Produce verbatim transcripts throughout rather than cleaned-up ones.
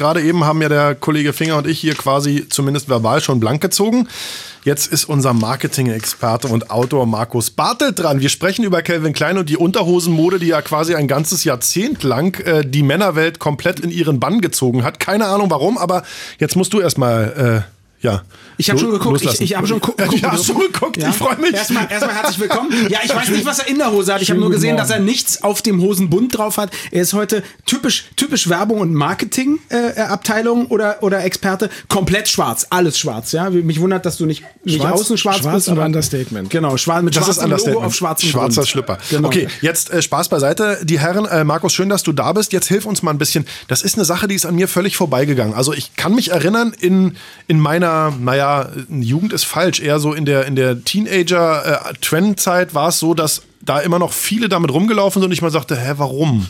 gerade eben haben ja der Kollege Finger und ich hier quasi zumindest verbal schon blank gezogen. Jetzt ist unser Marketing-Experte und Autor Markus Bartelt dran. Wir sprechen über Calvin Klein und die Unterhosenmode, die ja quasi ein ganzes Jahrzehnt lang äh, die Männerwelt komplett in ihren Bann gezogen hat. Keine Ahnung warum, aber jetzt musst du erstmal... Äh, Ja. Ich habe schon geguckt. Ich, ich habe schon geguckt. Ja, hast schon geguckt. Ja. Ich freue mich. Erstmal, erstmal herzlich willkommen. Ja, ich weiß nicht, was er in der Hose hat. Ich habe nur gesehen, dass er nichts auf dem Hosenbund drauf hat. Er ist heute typisch, typisch Werbung und Marketing äh, Abteilung oder oder Experte. Komplett schwarz, alles schwarz. Ja, mich wundert, dass du nicht, nicht schwarz, außen schwarz, schwarz bist. Schwarz und Understatement. Genau, schwarz mit das schwarzem ist Logo auf schwarzem Schwarzer Grund. Schlipper. Genau. Okay, jetzt äh, Spaß beiseite. Die Herren, äh, Markus, schön, dass du da bist. Jetzt hilf uns mal ein bisschen. Das ist eine Sache, die ist an mir völlig vorbeigegangen. Also ich kann mich erinnern, in, in meiner, naja, Jugend ist falsch, eher so in der, in der Teenager-Trend-Zeit war es so, dass da immer noch viele damit rumgelaufen sind und ich mal sagte, hä, warum?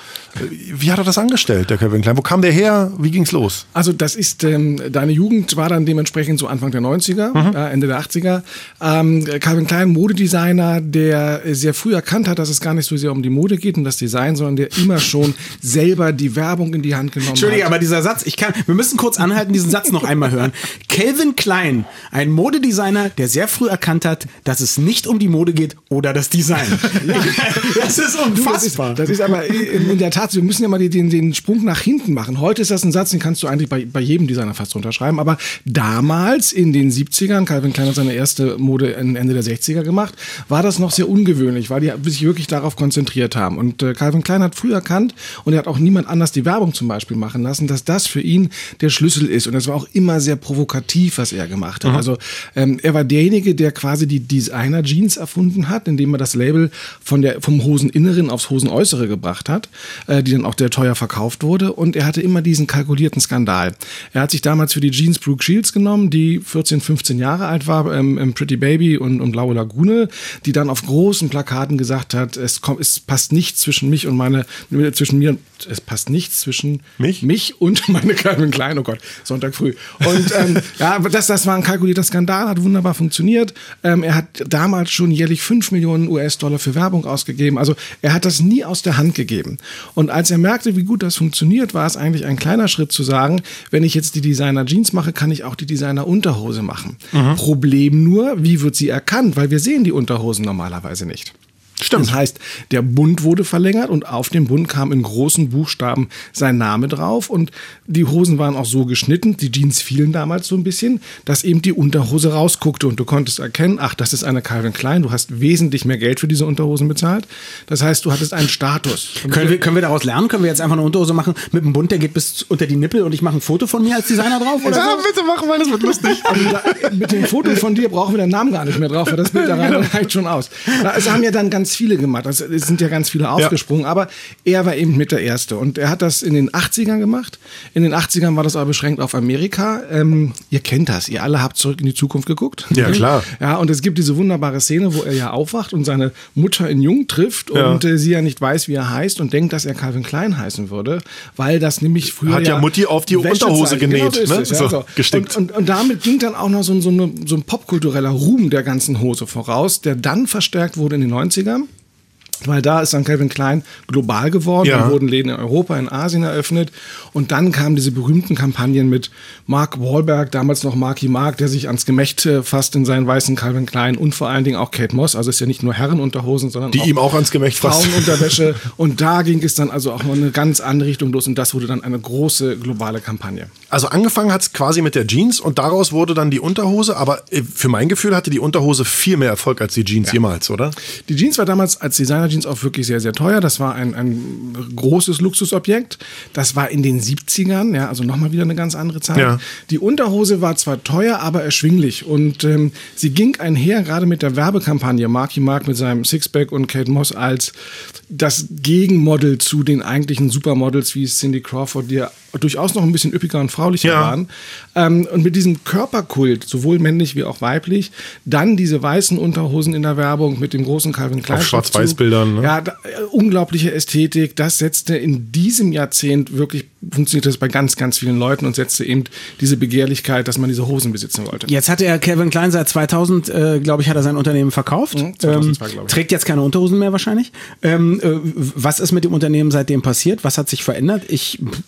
Wie hat er das angestellt, der Calvin Klein? Wo kam der her? Wie ging's los? Also das ist, ähm, deine Jugend war dann dementsprechend so Anfang der neunziger, mhm. äh, Ende der achtziger. Ähm, Calvin Klein, Modedesigner, der sehr früh erkannt hat, dass es gar nicht so sehr um die Mode geht und das Design, sondern der immer schon selber die Werbung in die Hand genommen Entschuldige, hat. aber dieser Satz, ich kann, wir müssen kurz anhalten, diesen Satz noch einmal hören. Calvin Klein, ein Modedesigner, der sehr früh erkannt hat, dass es nicht um die Mode geht oder das Design. Ja. Das ist unfassbar. Das ist, das ist aber in der Tat, wir müssen ja mal den, den Sprung nach hinten machen. Heute ist das ein Satz, den kannst du eigentlich bei, bei jedem Designer fast unterschreiben, aber damals in den siebzigern, Calvin Klein hat seine erste Mode Ende der sechziger gemacht, war das noch sehr ungewöhnlich, weil die sich wirklich darauf konzentriert haben. Und äh, Calvin Klein hat früh erkannt, und er hat auch niemand anders die Werbung zum Beispiel machen lassen, dass das für ihn der Schlüssel ist. Und es war auch immer sehr provokativ, was er gemacht hat. Mhm. Also ähm, er war derjenige, der quasi die Designer-Jeans erfunden hat, indem er das Label von der, vom Hoseninneren aufs Hosenäußere gebracht hat, äh, die dann auch der teuer verkauft wurde, und er hatte immer diesen kalkulierten Skandal. Er hat sich damals für die Jeans Brooke Shields genommen, die vierzehn, fünfzehn Jahre alt war, ähm, im Pretty Baby und, und Blaue Lagune, die dann auf großen Plakaten gesagt hat, es kommt, es passt nichts zwischen mich und meine, zwischen mir und es passt nichts zwischen mich, mich und meine Calvin Klein, oh Gott, Sonntag früh. Und ähm, ja, das, das war ein kalkulierter Skandal, hat wunderbar funktioniert. Ähm, er hat damals schon jährlich fünf Millionen U S-Dollar für Werbung ausgegeben. Also er hat das nie aus der Hand gegeben. Und als er merkte, wie gut das funktioniert, war es eigentlich ein kleiner Schritt zu sagen, wenn ich jetzt die Designer-Jeans mache, kann ich auch die Designer-Unterhose machen. Mhm. Problem nur, wie wird sie erkannt? Weil wir sehen die Unterhosen normalerweise nicht. Stimmt. Das heißt, der Bund wurde verlängert und auf dem Bund kam in großen Buchstaben sein Name drauf, und die Hosen waren auch so geschnitten, die Jeans fielen damals so ein bisschen, dass eben die Unterhose rausguckte und du konntest erkennen, ach, das ist eine Calvin Klein, du hast wesentlich mehr Geld für diese Unterhosen bezahlt. Das heißt, du hattest einen Status. Können wir, können wir daraus lernen? Können wir jetzt einfach eine Unterhose machen mit einem Bund, der geht bis unter die Nippel und ich mache ein Foto von mir als Designer drauf? Oder ja, so? bitte machen, weil das wird lustig. Also da, mit dem Foto von dir brauchen wir den Namen gar nicht mehr drauf, weil das Bild da rein reicht schon aus. Es haben ja dann ganz viele gemacht. Also es sind ja ganz viele aufgesprungen, ja. Aber er war eben mit der Erste. Und er hat das in den achtzigern gemacht. In den achtzigern war das aber beschränkt auf Amerika. Ähm, ihr kennt das. Ihr alle habt Zurück in die Zukunft geguckt. Ja, klar. Ja, und es gibt diese wunderbare Szene, wo er ja aufwacht und seine Mutter in Jung trifft, ja. und äh, sie ja nicht weiß, wie er heißt, und denkt, dass er Calvin Klein heißen würde, weil das nämlich früher hat ja, ja Mutti auf die Wäschezeit, Unterhose genäht. Genau so ist ne? es, ja, so, so. gestickt. Und, und, und damit ging dann auch noch so, so, eine, so ein popkultureller Ruhm der ganzen Hose voraus, der dann verstärkt wurde in den neunzigern. Weil da ist dann Calvin Klein global geworden, ja. Da wurden Läden in Europa, in Asien eröffnet, und dann kamen diese berühmten Kampagnen mit Mark Wahlberg, damals noch Marky Mark, der sich ans Gemächt fasst in seinen weißen Calvin Klein, und vor allen Dingen auch Kate Moss, also ist ja nicht nur Herrenunterhosen, sondern die auch ihm auch ans Gemächt fasst. Frauenunterwäsche, und da ging es dann also auch noch eine ganz andere Richtung los, und das wurde dann eine große globale Kampagne. Also angefangen hat es quasi mit der Jeans, und daraus wurde dann die Unterhose, aber für mein Gefühl hatte die Unterhose viel mehr Erfolg als die Jeans ja. jemals, oder? Die Jeans war damals als Designer Jeans auch wirklich sehr, sehr teuer. Das war ein, ein großes Luxusobjekt. Das war in den siebzigern, ja, also nochmal wieder eine ganz andere Zeit. Ja. Die Unterhose war zwar teuer, aber erschwinglich, und ähm, sie ging einher gerade mit der Werbekampagne Marky Mark mit seinem Sixpack und Kate Moss als das Gegenmodel zu den eigentlichen Supermodels wie Cindy Crawford, die ja durchaus noch ein bisschen üppiger und fraulicher ja. waren. Ähm, und mit diesem Körperkult, sowohl männlich wie auch weiblich, dann diese weißen Unterhosen in der Werbung mit dem großen Calvin Klein. Auf Schwarz-Weiß-Bildern. Ne? Ja, da, äh, unglaubliche Ästhetik. Das setzte in diesem Jahrzehnt wirklich, funktioniert das bei ganz, ganz vielen Leuten, und setzte eben diese Begehrlichkeit, dass man diese Hosen besitzen wollte. Jetzt hatte er Calvin Klein seit zweitausend, äh, glaube ich, hat er sein Unternehmen verkauft. Mhm, zweitausendzwei, ähm, trägt jetzt keine Unterhosen mehr wahrscheinlich. Ähm, äh, was ist mit dem Unternehmen seitdem passiert? Was hat sich verändert? Ich mach, machen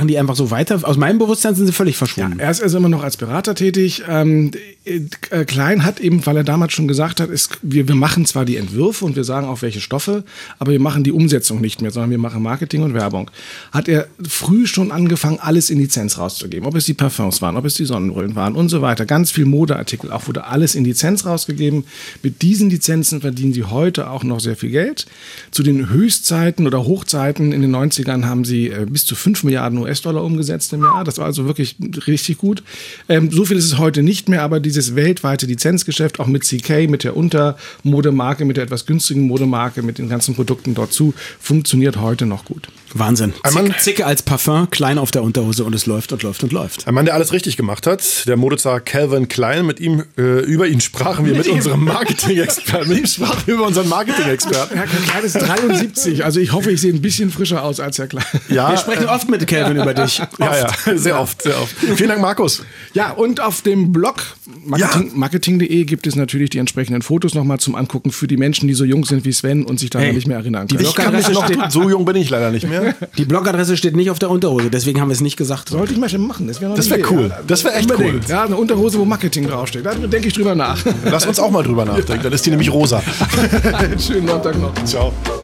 die einfach so weiter? Aus meinem Bewusstsein sind sie völlig verschwunden. Ja, er ist also immer noch als Berater tätig. Ähm, äh, Klein hat eben, weil er damals schon gesagt hat, ist, wir, wir machen zwar die Entwürfe und wir sagen auch welche Stoffe, aber wir machen die Umsetzung nicht mehr, sondern wir machen Marketing und Werbung. Hat er früh schon angefangen, alles in Lizenz rauszugeben. Ob es die Parfums waren, ob es die Sonnenbrillen waren und so weiter. Ganz viel Modeartikel, auch wurde alles in Lizenz rausgegeben. Mit diesen Lizenzen verdienen sie heute auch noch sehr viel Geld. Zu den Höchstzeiten oder Hochzeiten in den neunzigern haben sie äh, bis zu fünf Milliarden U S-Dollar umgesetzt im Jahr. Das war also wirklich richtig gut. Ähm, so viel ist es heute nicht mehr, aber dieses weltweite Lizenzgeschäft, auch mit C K, mit der Untermodemarke, mit der etwas günstigen Modemarke, mit den ganzen Produkten dazu, funktioniert heute noch gut. Wahnsinn. Zicke, Zicke als Parfum, Klein auf der Unterhose und es läuft und läuft und läuft. Ein Mann, der alles richtig gemacht hat, der Modezar Calvin Klein. Mit ihm, äh, über ihn sprachen wir mit, mit unserem Marketing-Experten. Mit ihm sprachen wir über unseren Marketing-Experten. Herr Klein ist dreiundsiebzig, also ich hoffe, ich sehe ein bisschen frischer aus als Herr Klein. Ja, wir sprechen äh, oft mit Calvin über dich. Oft. Ja, ja, sehr oft, sehr oft. Vielen Dank, Markus. Ja, und auf dem Blog Marketing, ja. marketing punkt de gibt es natürlich die entsprechenden Fotos nochmal zum Angucken für die Menschen, die so jung sind wie Sven und sich daran hey, nicht mehr erinnern können. Ich kann mich noch, so jung bin ich leider nicht mehr. Die Blogadresse steht nicht auf der Unterhose, deswegen haben wir es nicht gesagt. Sollte ich mal schon machen. Das wäre wär cool. Ja, das wäre echt unbedingt. Cool. Ja, eine Unterhose, wo Marketing draufsteht. Da denke ich drüber nach. Lass uns auch mal drüber nachdenken. Dann ist die nämlich rosa. Schönen Sonntag noch. Ciao.